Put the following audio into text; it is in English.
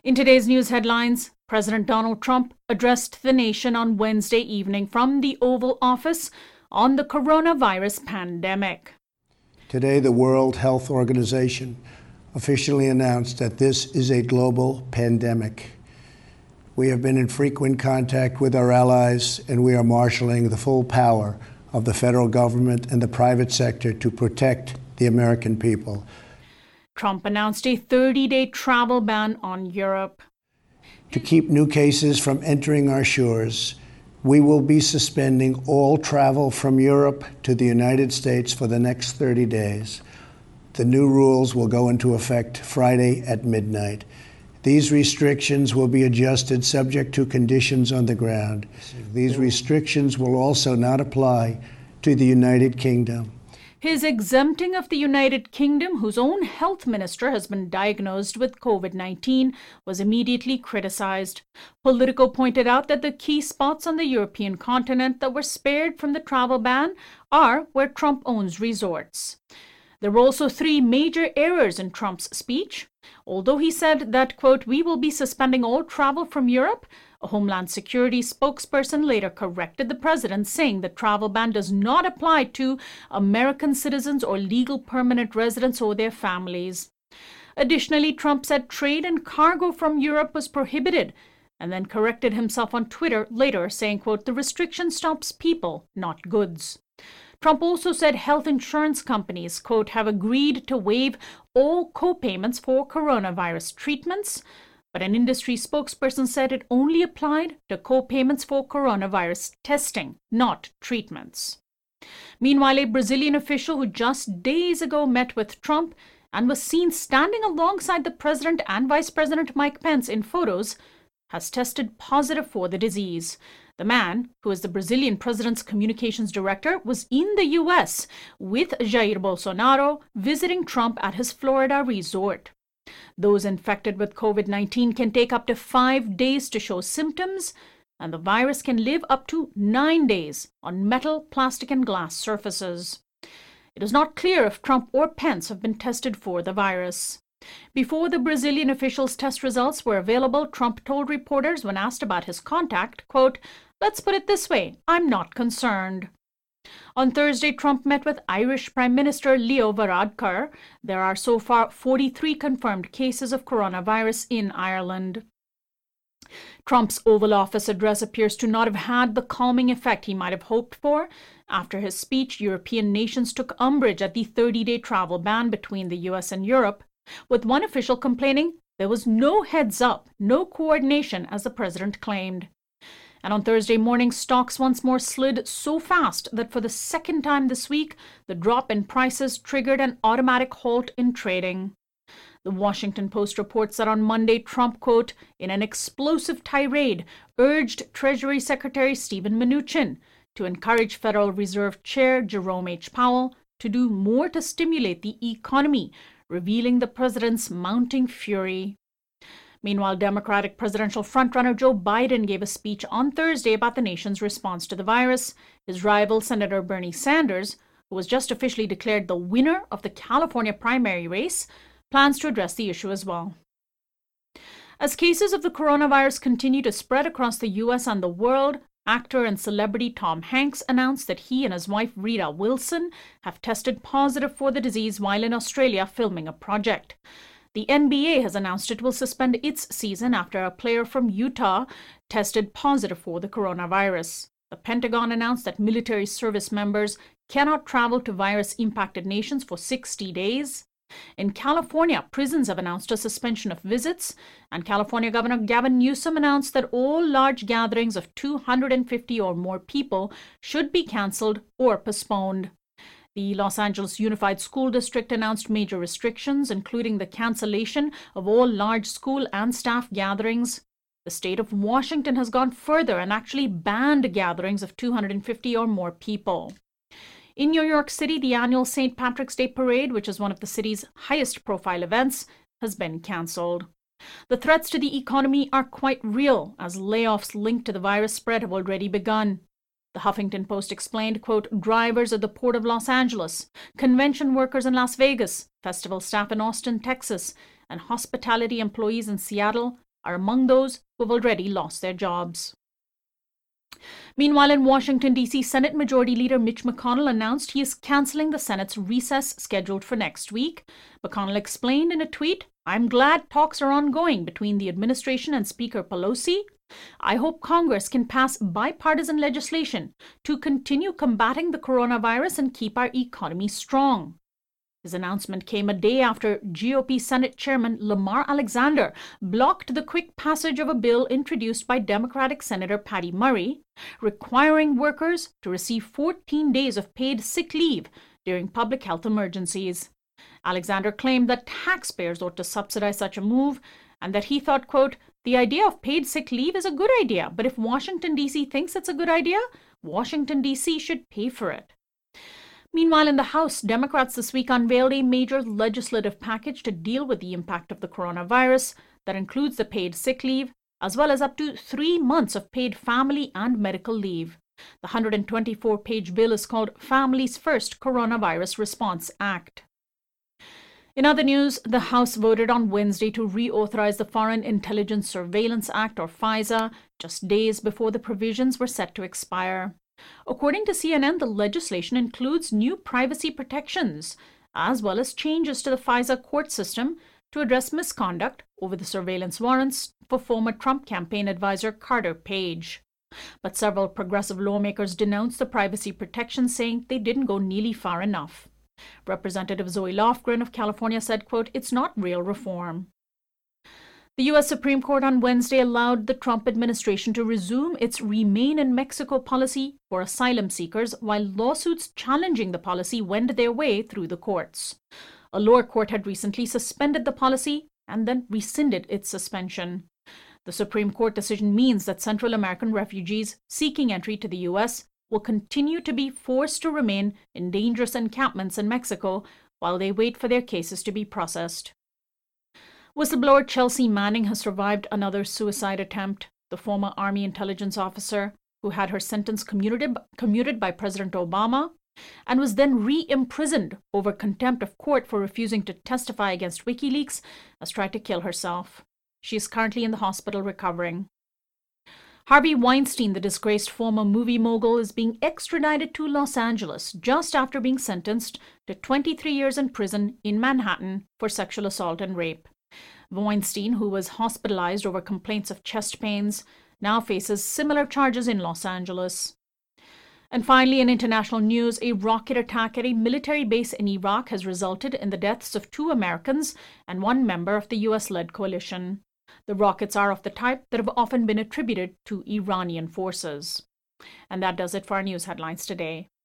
In today's news headlines, President Donald Trump addressed the nation on Wednesday evening from the Oval Office on the coronavirus pandemic. Today, the World Health Organization officially announced that this is a global pandemic. We have been in frequent contact with our allies, and we are marshaling the full power of the federal government and the private sector to protect the American people. Trump announced a 30-day travel ban on Europe. To keep new cases from entering our shores, we will be suspending all travel from Europe to the United States for the next 30 days. The new rules will go into effect Friday at midnight. These restrictions will be adjusted subject to conditions on the ground. These restrictions will also not apply to the United Kingdom. His exempting of the United Kingdom, whose own health minister has been diagnosed with COVID-19, was immediately criticized. Politico pointed out that the key spots on the European continent that were spared from the travel ban are where Trump owns resorts. There were also three major errors in Trump's speech. Although he said that, quote, "we will be suspending all travel from Europe," a Homeland Security spokesperson later corrected the president, saying the travel ban does not apply to American citizens or legal permanent residents or their families. Additionally, Trump said trade and cargo from Europe was prohibited, and then corrected himself on Twitter later, saying, quote, "the restriction stops people, not goods." Trump also said health insurance companies, quote, "have agreed to waive all co-payments for coronavirus treatments," but an industry spokesperson said it only applied to co-payments for coronavirus testing, not treatments. Meanwhile, a Brazilian official who just days ago met with Trump and was seen standing alongside the president and Vice President Mike Pence in photos has tested positive for the disease. The man, who is the Brazilian president's communications director, was in the U.S. with Jair Bolsonaro visiting Trump at his Florida resort. Those infected with COVID-19 can take up to 5 days to show symptoms, and the virus can live up to 9 days on metal, plastic, and glass surfaces. It is not clear if Trump or Pence have been tested for the virus. Before the Brazilian officials' test results were available, Trump told reporters when asked about his contact, quote, "let's put it this way, I'm not concerned." On Thursday, Trump met with Irish Prime Minister Leo Varadkar. There are so far 43 confirmed cases of coronavirus in Ireland. Trump's Oval Office address appears to not have had the calming effect he might have hoped for. After his speech, European nations took umbrage at the 30-day travel ban between the U.S. and Europe, with one official complaining there was no heads up, no coordination, as the president claimed. And on Thursday morning, stocks once more slid so fast that for the second time this week, the drop in prices triggered an automatic halt in trading. The Washington Post reports that on Monday, Trump, quote, in an explosive tirade, urged Treasury Secretary Steven Mnuchin to encourage Federal Reserve Chair Jerome H. Powell to do more to stimulate the economy, revealing the president's mounting fury. Meanwhile, Democratic presidential frontrunner Joe Biden gave a speech on Thursday about the nation's response to the virus. His rival, Senator Bernie Sanders, who was just officially declared the winner of the California primary race, plans to address the issue as well. As cases of the coronavirus continue to spread across the U.S. and the world, actor and celebrity Tom Hanks announced that he and his wife Rita Wilson have tested positive for the disease while in Australia filming a project. The NBA has announced it will suspend its season after a player from Utah tested positive for the coronavirus. The Pentagon announced that military service members cannot travel to virus-impacted nations for 60 days. In California, prisons have announced a suspension of visits, and California Governor Gavin Newsom announced that all large gatherings of 250 or more people should be canceled or postponed. The Los Angeles Unified School District announced major restrictions, including the cancellation of all large school and staff gatherings. The state of Washington has gone further and actually banned gatherings of 250 or more people. In New York City, the annual St. Patrick's Day Parade, which is one of the city's highest-profile events, has been canceled. The threats to the economy are quite real, as layoffs linked to the virus spread have already begun. The Huffington Post explained, quote, drivers at the Port of Los Angeles, convention workers in Las Vegas, festival staff in Austin, Texas, and hospitality employees in Seattle are among those who have already lost their jobs. Meanwhile, in Washington, D.C., Senate Majority Leader Mitch McConnell announced he is canceling the Senate's recess scheduled for next week. McConnell explained in a tweet, "I'm glad talks are ongoing between the administration and Speaker Pelosi. I hope Congress can pass bipartisan legislation to continue combating the coronavirus and keep our economy strong." His announcement came a day after GOP Senate Chairman Lamar Alexander blocked the quick passage of a bill introduced by Democratic Senator Patty Murray, requiring workers to receive 14 days of paid sick leave during public health emergencies. Alexander claimed that taxpayers ought to subsidize such a move and that he thought, quote, "The idea of paid sick leave is a good idea, but if Washington, D.C. thinks it's a good idea, Washington, D.C. should pay for it." Meanwhile, in the House, Democrats this week unveiled a major legislative package to deal with the impact of the coronavirus that includes the paid sick leave, as well as up to 3 months of paid family and medical leave. The 124-page bill is called Families First Coronavirus Response Act. In other news, the House voted on Wednesday to reauthorize the Foreign Intelligence Surveillance Act, or FISA, just days before the provisions were set to expire. According to CNN, the legislation includes new privacy protections, as well as changes to the FISA court system to address misconduct over the surveillance warrants for former Trump campaign advisor Carter Page. But several progressive lawmakers denounced the privacy protections, saying they didn't go nearly far enough. Representative Zoe Lofgren of California said, quote, "It's not real reform." The U.S. Supreme Court on Wednesday allowed the Trump administration to resume its Remain in Mexico policy for asylum seekers, while lawsuits challenging the policy wend their way through the courts. A lower court had recently suspended the policy and then rescinded its suspension. The Supreme Court decision means that Central American refugees seeking entry to the U.S. will continue to be forced to remain in dangerous encampments in Mexico while they wait for their cases to be processed. Whistleblower Chelsea Manning has survived another suicide attempt. The former Army intelligence officer, who had her sentence commuted by President Obama and was then re-imprisoned over contempt of court for refusing to testify against WikiLeaks, has tried to kill herself. She is currently in the hospital recovering. Harvey Weinstein, the disgraced former movie mogul, is being extradited to Los Angeles just after being sentenced to 23 years in prison in Manhattan for sexual assault and rape. Weinstein, who was hospitalized over complaints of chest pains, now faces similar charges in Los Angeles. And finally, in international news, a rocket attack at a military base in Iraq has resulted in the deaths of 2 Americans and 1 member of the U.S.-led coalition. The rockets are of the type that have often been attributed to Iranian forces. And that does it for our news headlines today.